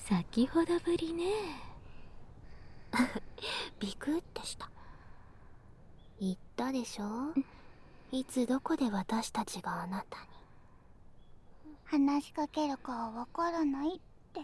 先ほどぶりね。ビクってした。言ったでしょ、いつどこで私たちがあなたに。 話しかけるかはわからないって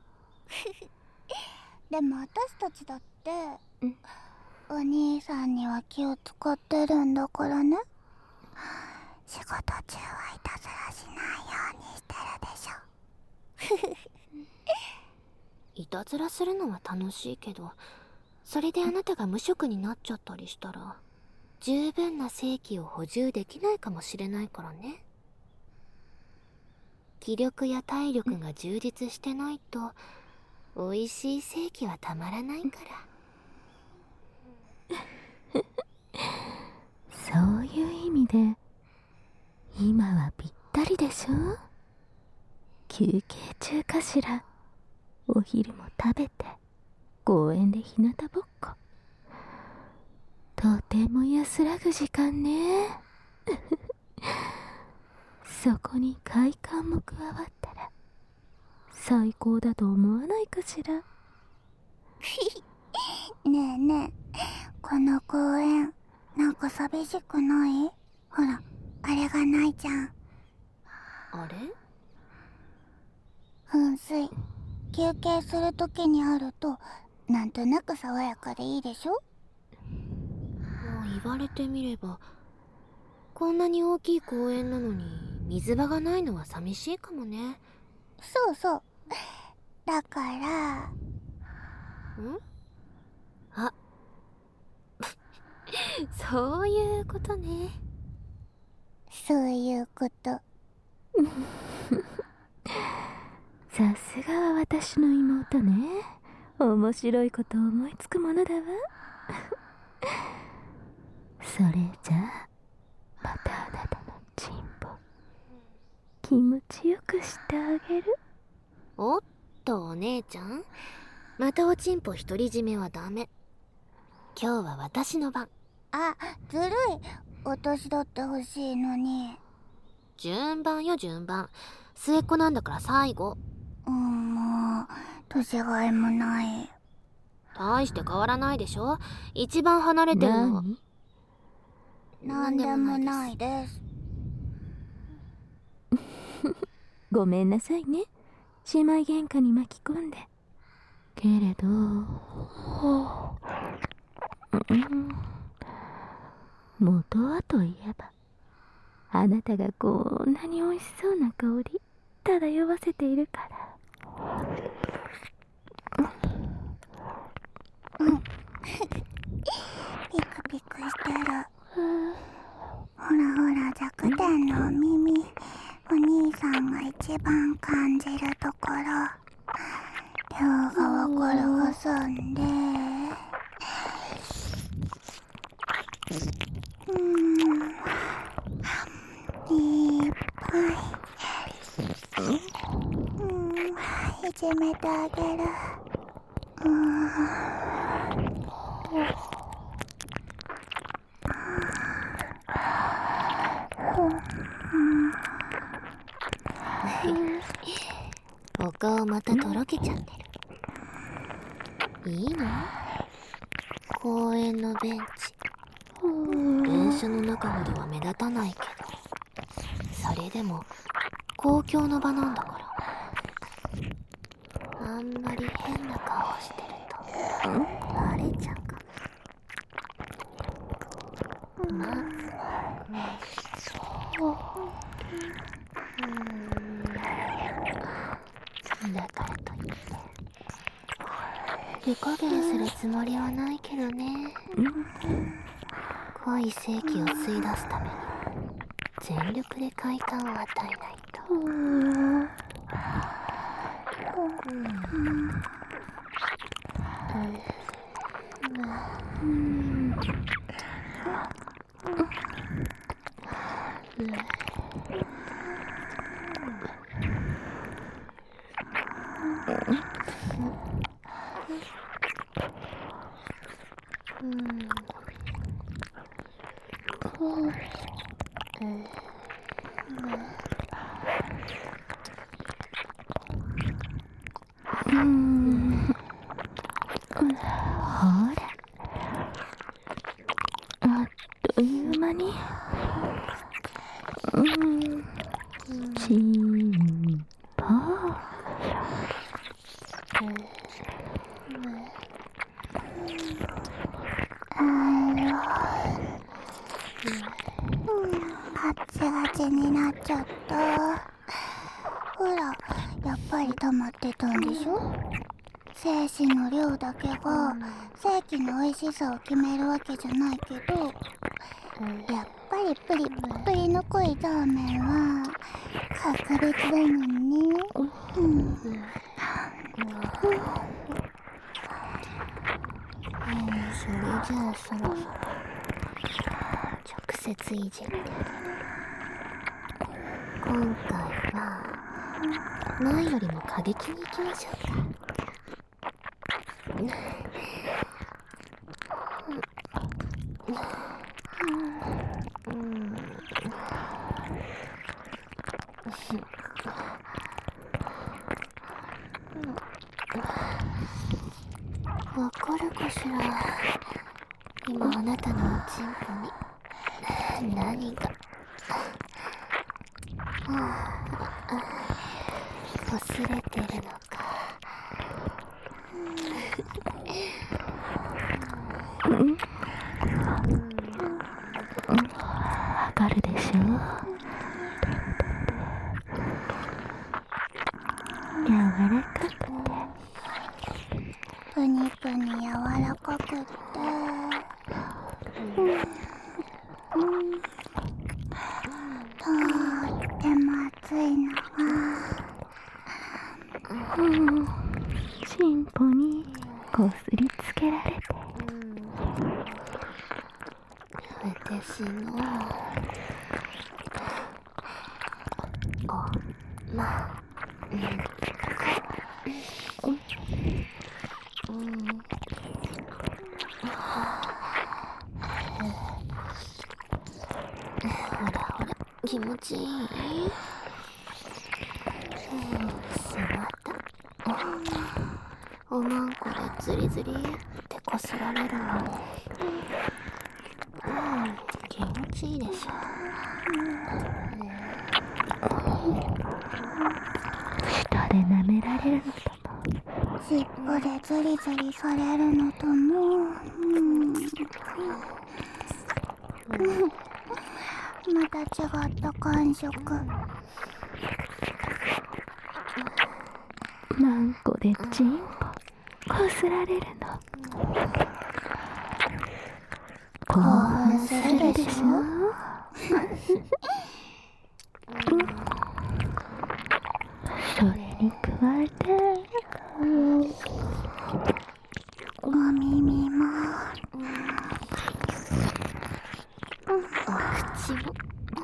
でも私たちだってお兄さんには気を使ってるんだからね。仕事中はいたずらしないようにしてるでしょいたずらするのは楽しいけど、それであなたが無職になっちゃったりしたら十分な正気を補充できないかもしれないからね。気力や体力が充実してないと美味しい正気はたまらないから。 そういう意味で今はぴったりでしょ。休憩中かしら。お昼も食べて公園で日向ぼっこ。とても安らぐ時間ねそこに快感も加わったら最高だと思わないかしら。 ねえねえ、この公園なんか寂しくない？ほら、あれがないじゃん。 あれ？ 噴水、休憩するときにあるとなんとなく爽やかでいいでしょ？もう言われてみれば、こんなに大きい公園なのに水場がないのは寂しいかもね。 そうそう、だからあそういうことね。 そういうことさすがは私の妹ね。面白いこと思いつくものだわそれじゃあまたあなたのチンポ気持ちよくしてあげる。 おっとお姉ちゃん、またおちんぽ独り占めはダメ。今日は私の番。 あ、ずるい、私だって欲しいのに。 順番よ順番、末っ子なんだから最後。 もう年がいもない。 大して変わらないでしょ。一番離れてるのはなんでもないです。 ごめんなさいね、姉妹喧嘩に巻き込んで。けれど元はといえば、あなたがこんなに美味しそうな香り漂わせているから。 ピクピクしてる。ほらほら、弱点のお耳、お兄さんが一番感じるところ。両側から挟んで、いっぱい、いじめてあげる。 お顔またとろけちゃってる。いいの？公園のベンチ、電車の中ほどは目立たないけど、それでも公共の場なんだから、あんまり変な顔してるとバレちゃうかも。まあだからといって手加減するつもりはないけどね。濃い正気を吸い出すために全力で快感を与えないと。 ほら、あっという間にチンポ。 ガッチガチになっちゃった。ほら、やっぱり溜まってたんでしょ。精子の量だけが正規の美味しさを決めるわけじゃないけど、やっぱりプリップリの濃いザーメンは格別だもんね。 それじゃあそろそろ直接いじって。今回は前よりも過激に行きましょうか。わかるかしら。今あなたのおちんぽに何が擦れてるのか。 わかるでしょ。柔らかくてプニプニ柔らかくって、とっても熱いのがチンポにこすりつけられて、 私のほらほら、気持ちいい？しまった。おまんこでズリズリってこすられるの。気持ちいいでしょ。 舌で舐められるのとも、 尻尾でズリズリされるのとも、また違った感触。 マンコでチンポこすられるの、興奮するでしょ。それに加えてお耳もお口も。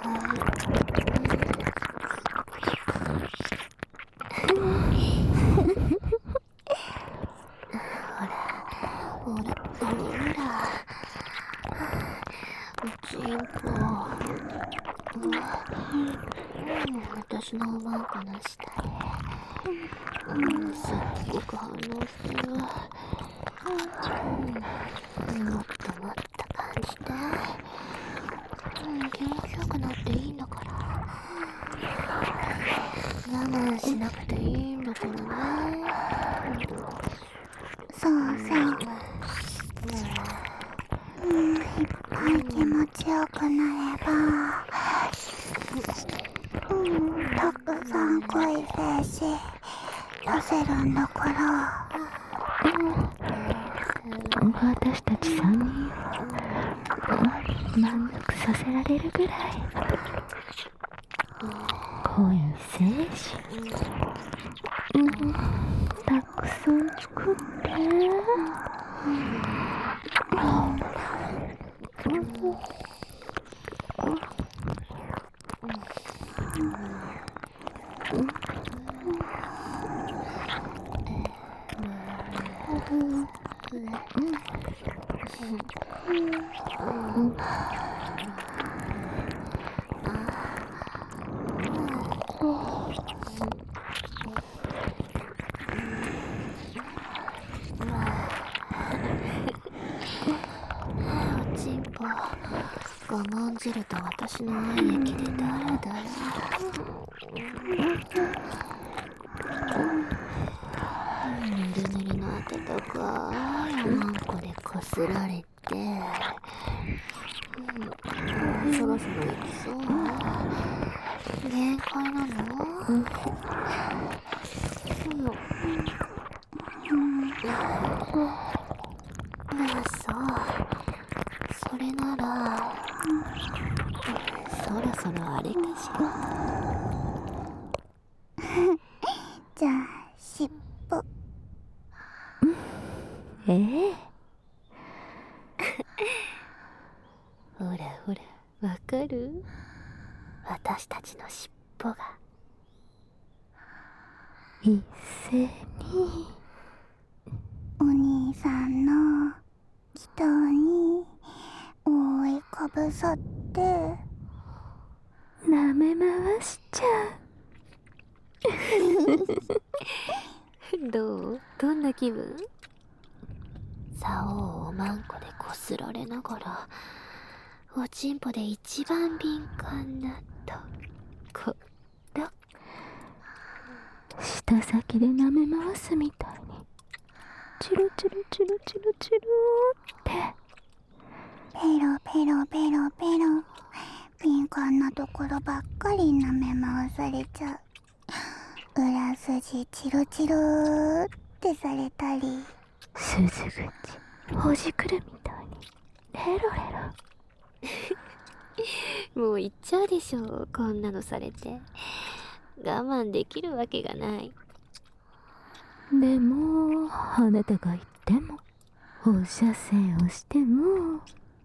ほらおちんぽ。私のおまんこの下ですっごく反応してる。もっともっと感じて。気持ちよくなっていいんだから。我慢しなくていいんだからね。 そうそう、いっぱい気持ちよくなれば、たくさん濃い精子出せるんだから。 私たち3人を満足させられるぐらい濃い精子たくさん作って。 ンジェルと私の愛液でダラダラ。ぬるぬるの温かいあまんこでこすられて、そろそろ行きそう？限界なの？そう、それならそろそろあれかしら。 じゃあ尻尾。 ほらほら、わかる？私たちの尻尾が一斉にお兄さんの祈祷に覆いかぶさって舐め回しちゃどんな気分？竿をおまんこでこすられながら、おちんぽで一番敏感なところ。 舌先で舐め回すみたいにチロチロチロチロチロってペロペロペロペロ敏感なところばっかり舐め回されちゃう。裏筋チロチロってされたり、 鈴口ほじくるみたいにヘロヘロ。 もう言っちゃうでしょ、こんなのされて。我慢できるわけがない。 でもあなたが言っても放射線をしても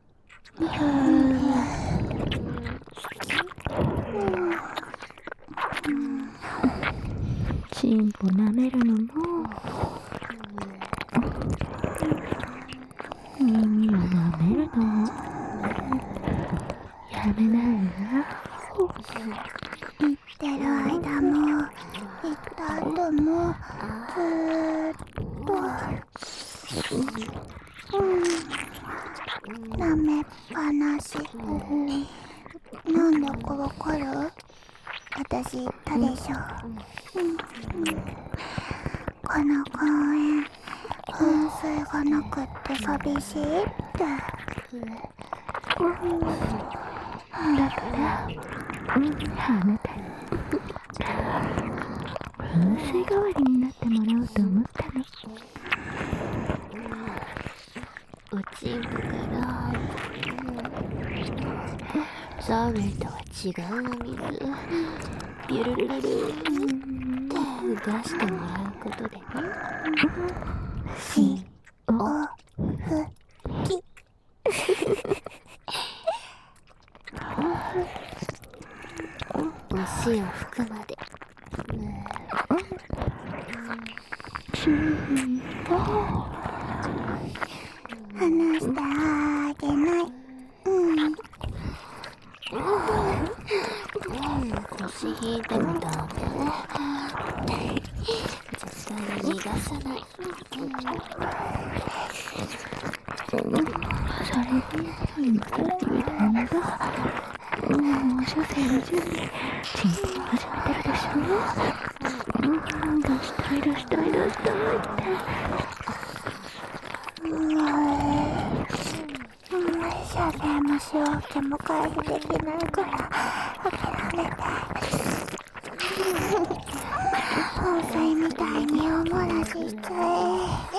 チンポ舐めるのも耳を舐めるのもやめないわ。 言ってる間も言った後もずーっと舐めっぱなし。なんだかわかる？私言ったでしょ。この公園噴水がなくって寂しいって。 だからあなたに噴水代わりになってもらおうと思ったの。 おちんぽからザーメンとは違うお水ビュルルルルって出してもらうことでね。 しおふきお塩吹くまで。 離してあげない。 腰引いてもダメ。絶対に逃がさない。 それで今から言うたんだ。もう射精の準備チンポ始めてるでしょ。出したい出したい出したいって射精も仕分けも回避できないから諦めて。放水みたいにお漏らししちゃえ。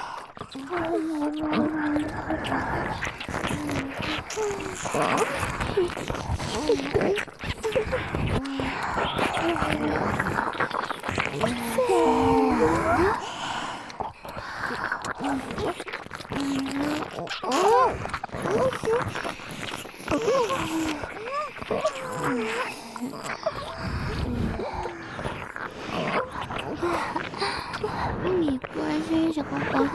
いっぱい選手がかった。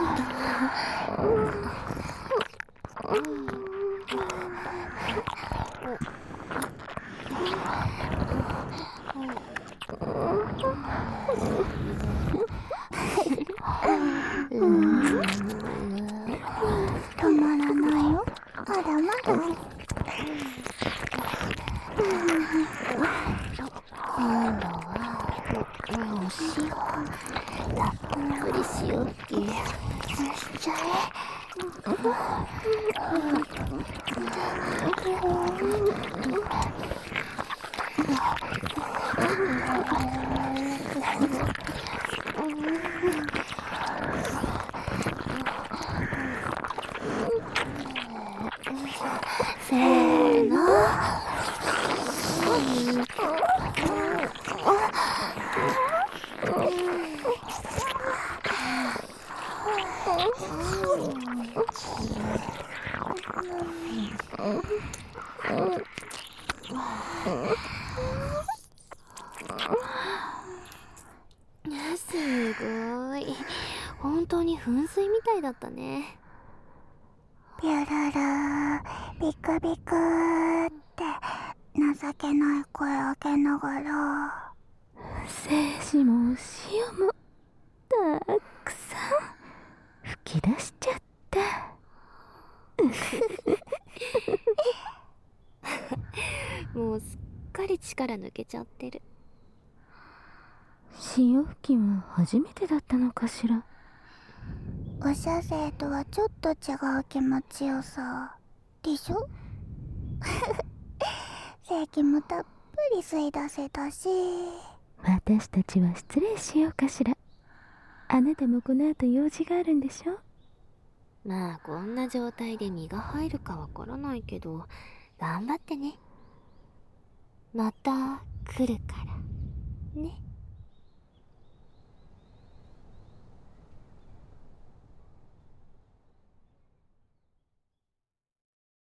止まらないよ。まだまだ。 しよう。たっぷりしようっけ。しちゃせーの。すごい。本当に噴水みたいだったね。 ビュルルー、ビクビクーって情けない声上げながら、 精子も塩もたくさん吹き出しちゃった。 もうすっかり力抜けちゃってる。 潮吹きは初めてだったのかしら。 おしゃ生とはちょっと違う気持ちよさでしょ。正気もたっぷり吸い出せたし。 私たちは失礼しようかしら。あなたもこの後用事があるんでしょ。 まあこんな状態で身が入るかわからないけど、頑張ってね。また来るからね。